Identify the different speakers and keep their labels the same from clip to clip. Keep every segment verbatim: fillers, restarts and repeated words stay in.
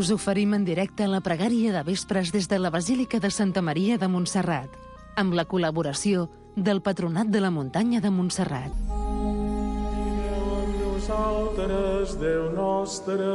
Speaker 1: Us oferim en directe la pregària de vespres des de la Basílica de Santa Maria de Montserrat, amb la col·laboració del Patronat de la Muntanya de Montserrat.
Speaker 2: Digueu amb nosaltres, Déu nostre.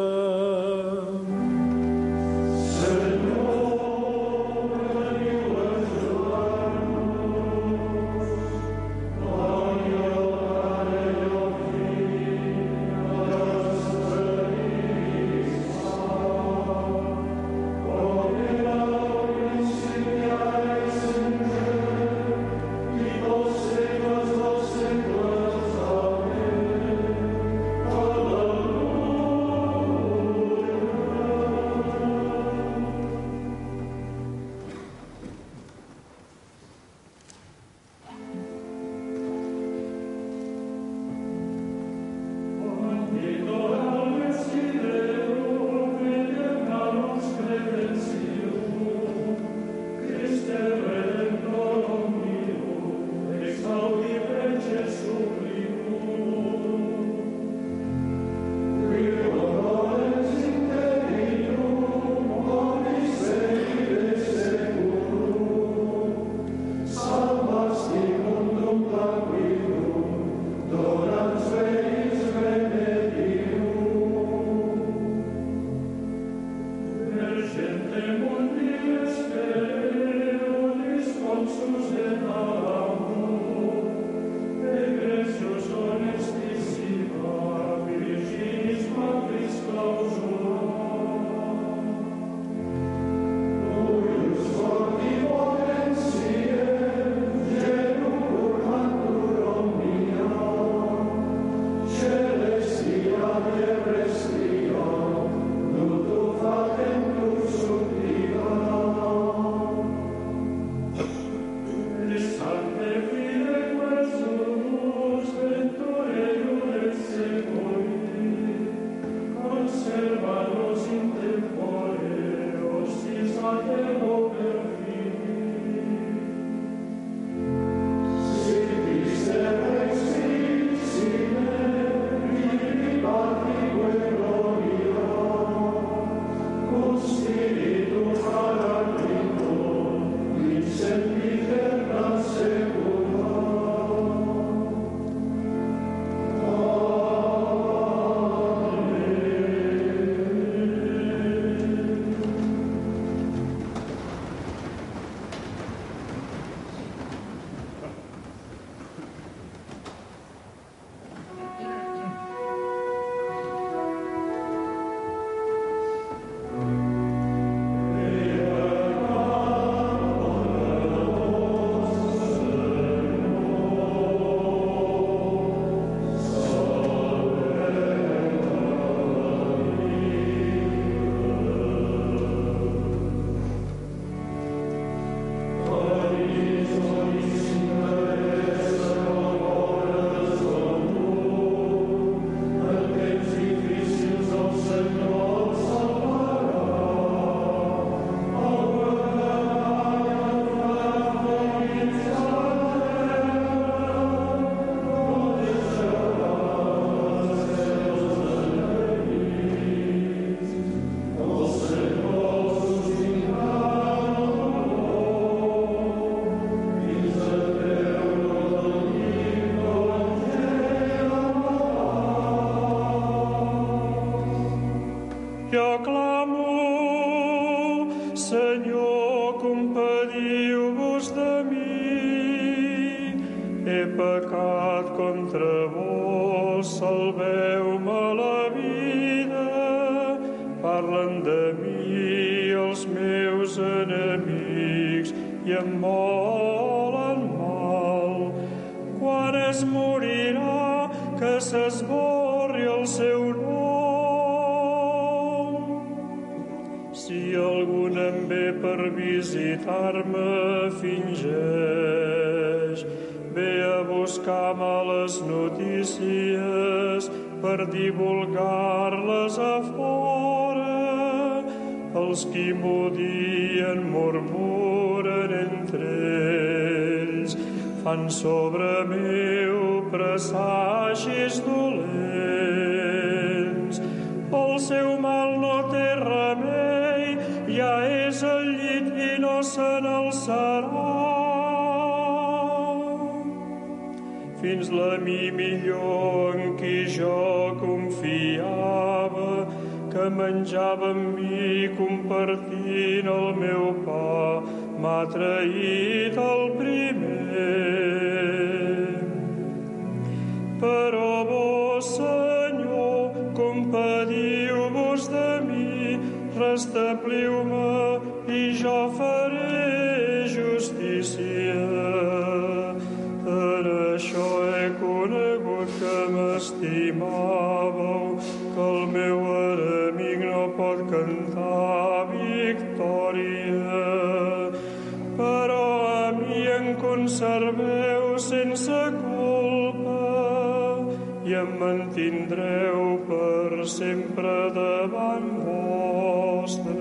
Speaker 3: Jo clamo, Senyor, compadiu-vos de mi. He pecat contra vos, salveu-me la vida. Parlen de mi els meus enemics i em volen mal. Quan es morirà, que s'esborri el seu nom. Si algun em ve per visitar-me, fingeix. Ve a buscar males notícies per divulgar-les a fora. Els qui m'odien murmuren entre ells, fan sobre meu presagis dolents. El seu mal no té remei, se n'alçarà. Fins la mi millor en qui jo confiava, que menjava amb mi compartint el meu pa, m'ha traït el primer. Però vos, Senyor, compadiu-vos de mi, restabliu-me i jo faré justícia. Per això he conegut que m'estimàveu, que el meu enemic no pot cantar victòria. Però a mi em conserveu sense culpa i em mantindreu per sempre davant vostre.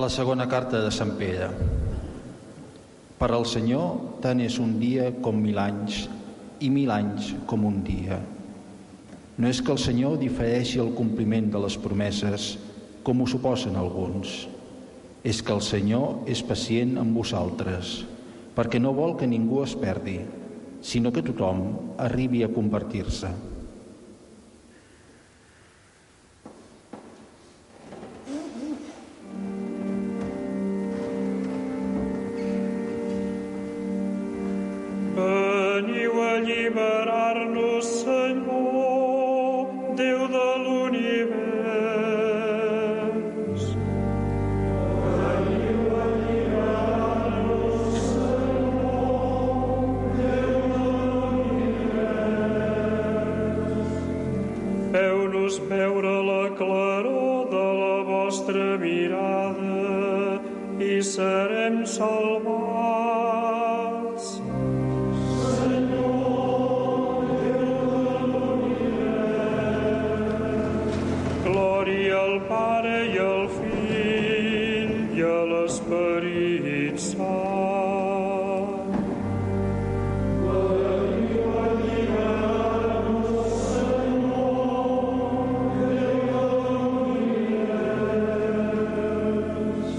Speaker 4: De la segona carta de Sant Pere. Per al Senyor tant és un dia com mil anys i mil anys com un dia. No és que el Senyor difereixi el compliment de les promeses, com ho suposen alguns. És que el Senyor és pacient amb vosaltres, perquè no vol que ningú es perdi, sinó que tothom arribi a convertir-se.
Speaker 3: Veniu a alliberar-nos, Senyor, Déu de l'univers. Veniu a alliberar-nos, Senyor, Déu de l'univers. Feu-nos veure la claror de la vostra mirada i serem salvats. Glòria al Pare i al Fill i a l'Esperit Sant. Veniu a alliberar-nos, Senyor, Déu de l'univers.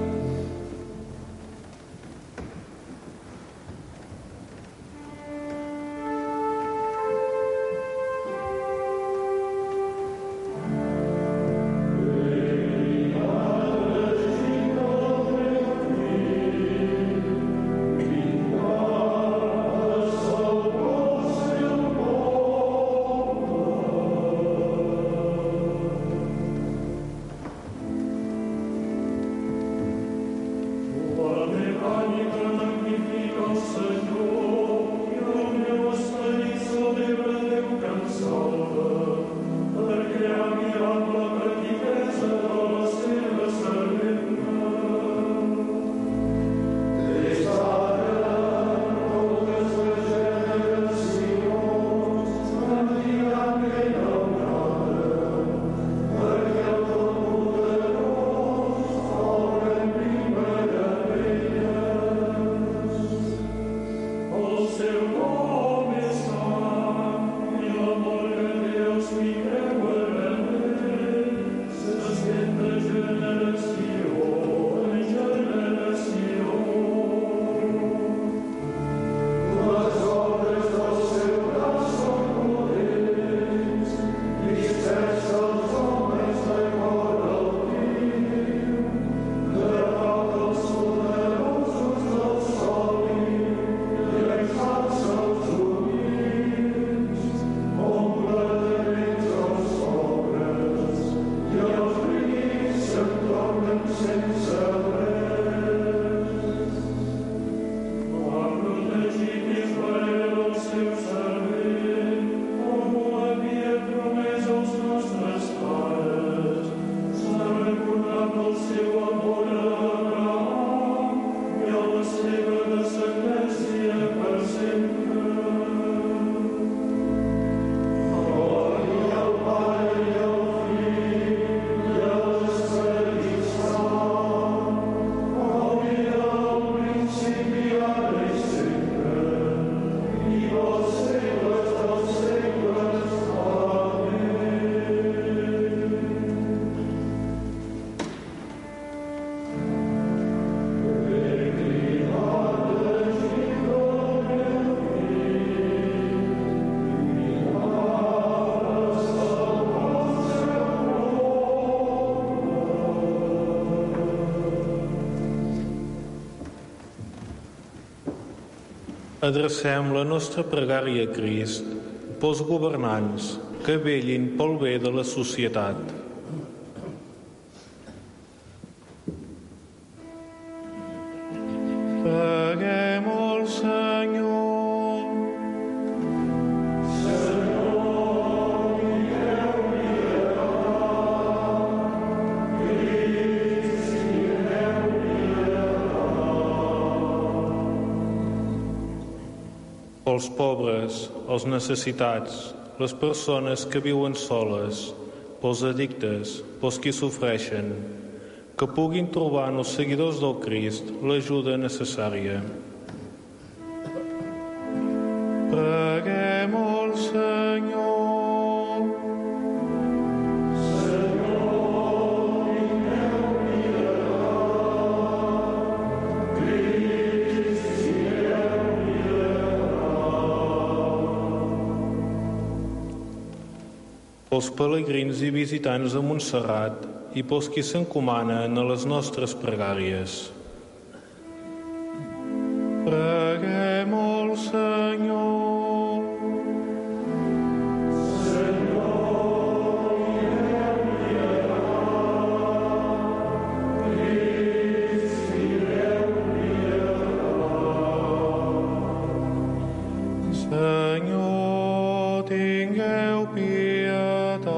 Speaker 3: Adrecem la nostra pregària a Crist pels governants que vetllin pel bé de la societat. Preguem al Senyor. Els pobres, els necessitats, les persones que viuen soles, pels addictes, pels qui sofreixen, que puguin trobar en els seguidors del Crist l'ajuda necessària. Preguem al Senyor. Pels pelegrins i visitants a Montserrat i pels qui s'encomanen a les nostres pregàries. Preguem al Senyor. Senyor, tingueu pietat.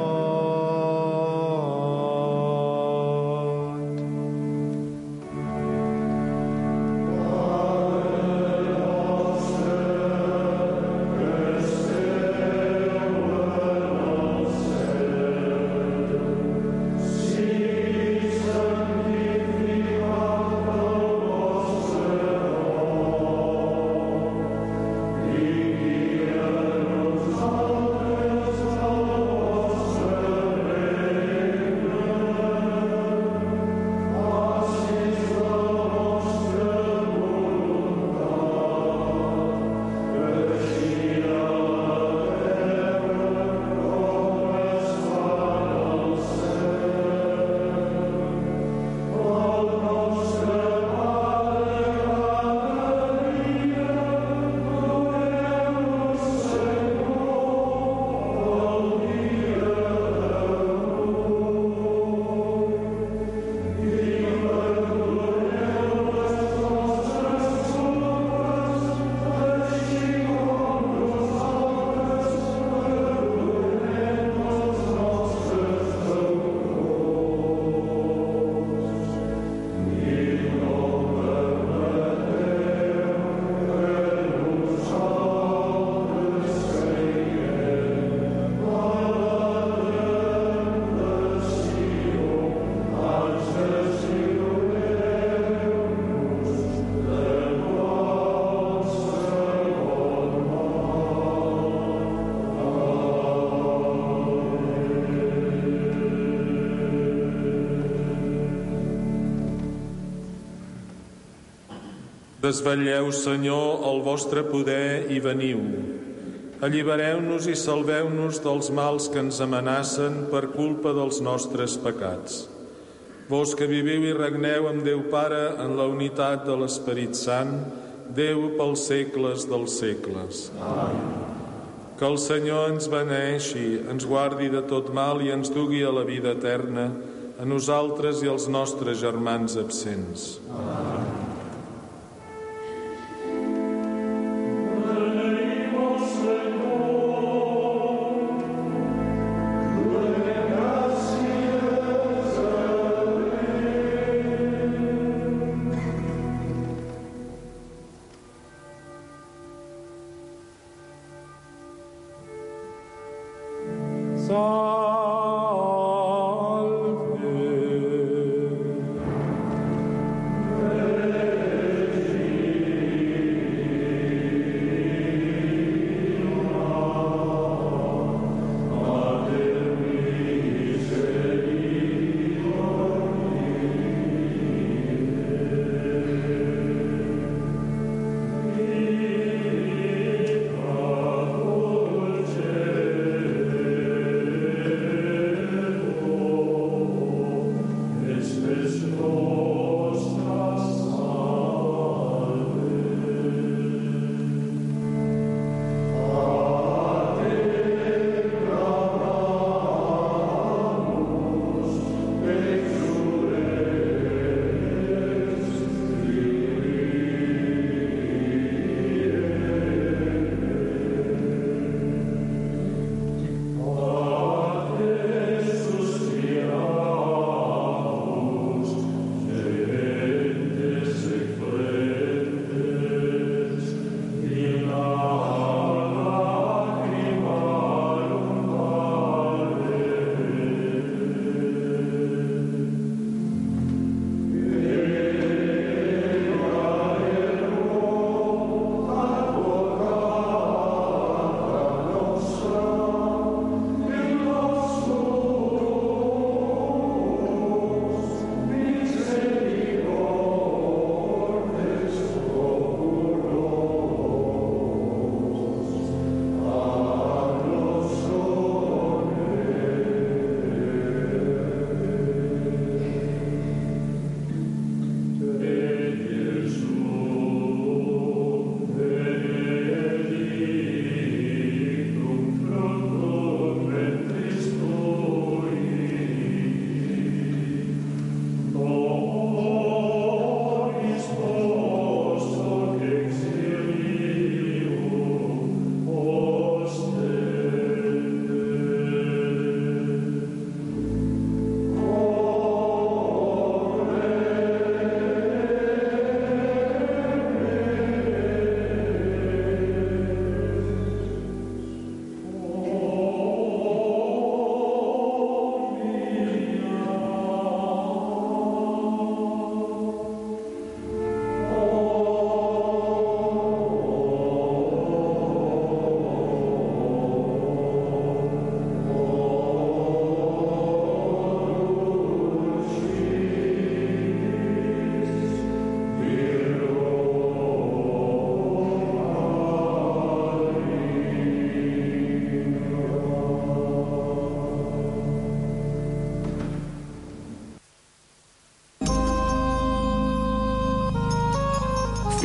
Speaker 2: Desvetlleu, Senyor, el vostre poder i veniu. Allibereu-nos i salveu-nos dels mals que ens amenacen per culpa dels nostres pecats. Vos que viviu i regneu amb Déu Pare en la unitat de l'Esperit Sant, Déu pels segles dels segles. Amén. Que el Senyor ens beneeixi, ens guardi de tot mal i ens dugui a la vida eterna, a nosaltres i als nostres germans absents. Amén.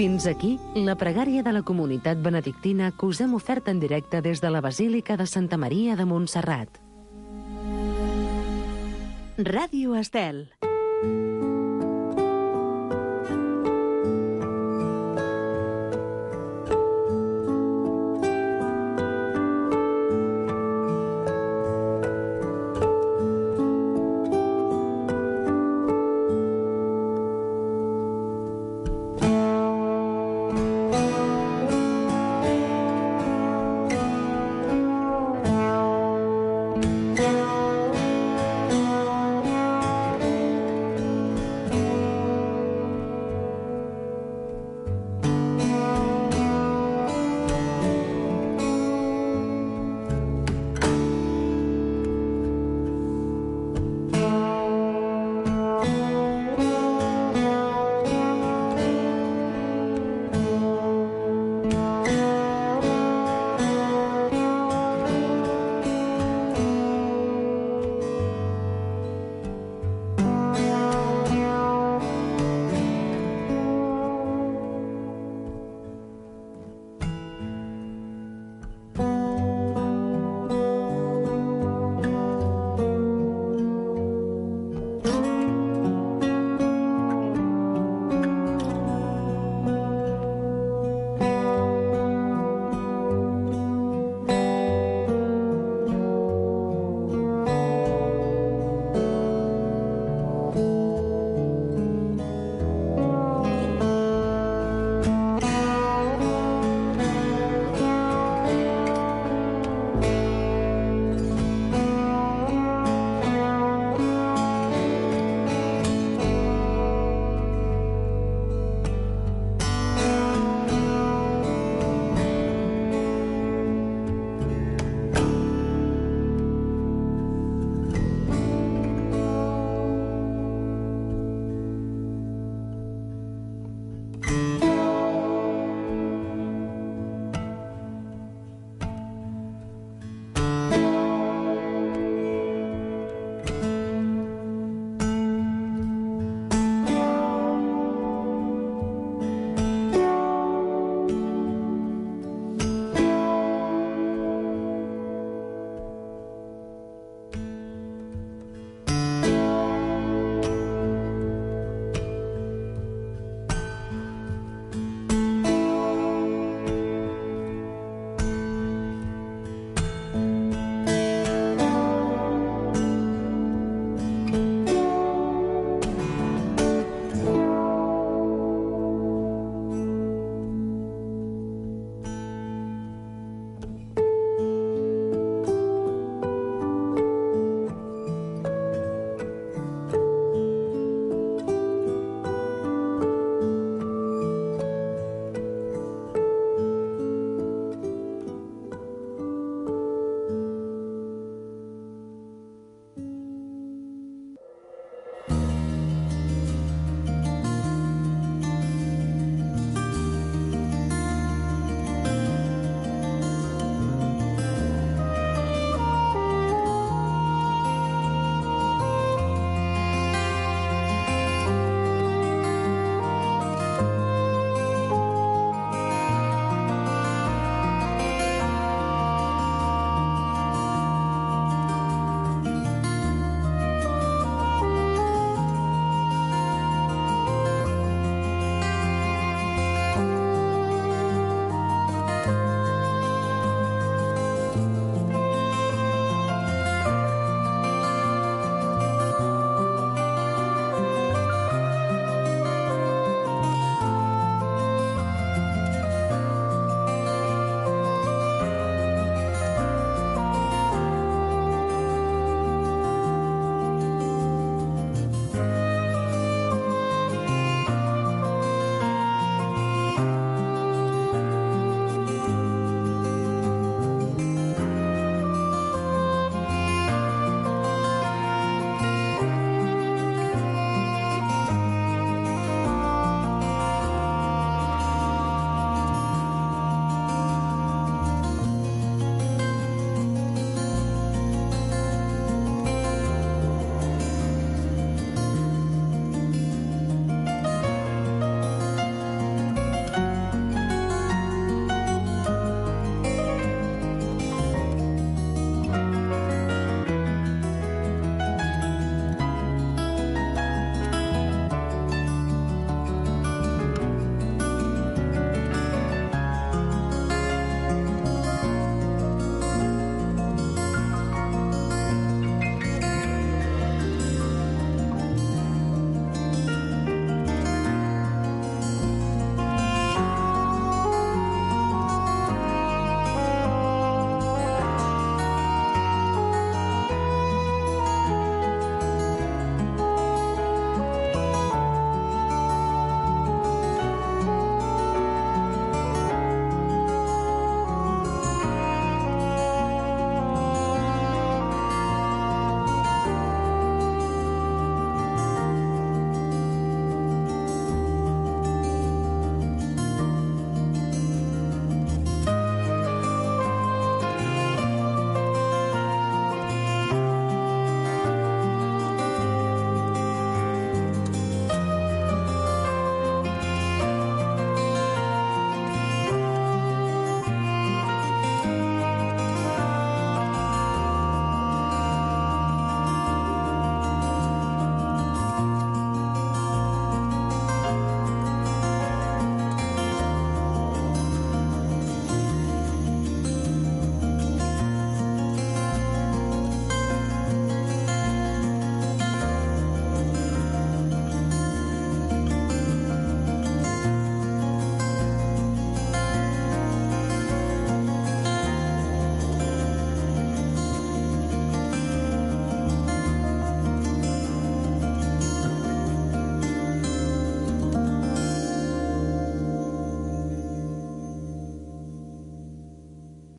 Speaker 1: Fins aquí la pregària de la comunitat benedictina que us hem ofert en directe des de la Basílica de Santa Maria de Montserrat. Ràdio Estel.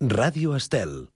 Speaker 5: Ràdio Estel.